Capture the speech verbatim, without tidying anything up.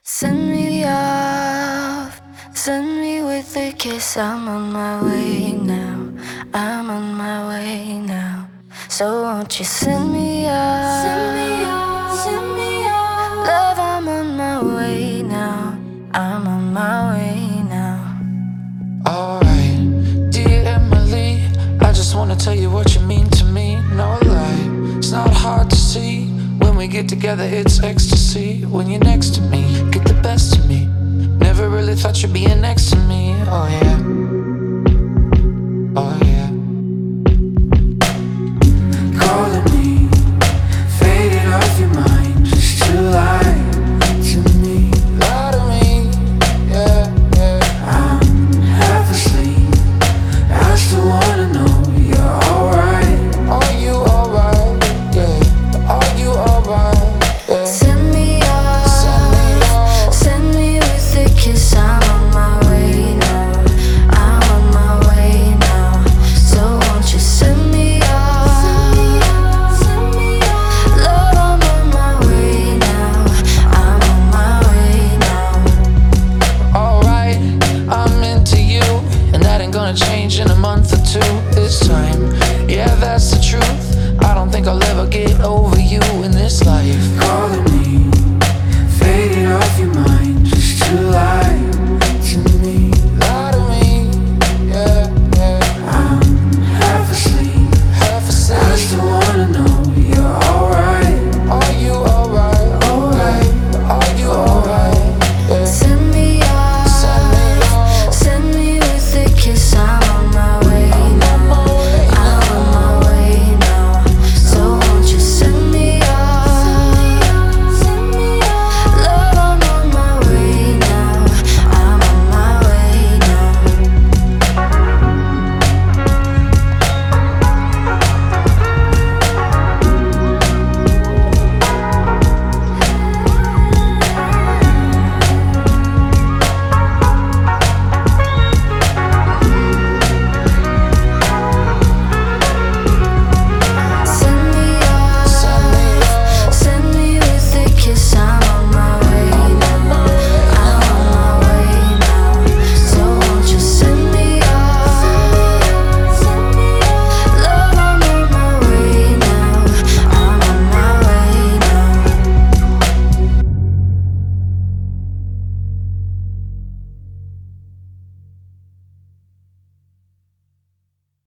Send me off, send me with a kiss. I'm on my way now, I'm on my way now. So won't you send me off, send me off, send me off. Love, I'm on my way now, I'm on my way now. Alright, dear Emily, I just wanna tell you what you mean to me. No lie, it's not hard to see. When we get together, it's ecstasy. When you're next to me, get the best of me. Never really thought you'd be next to me. Oh yeah, oh yeah.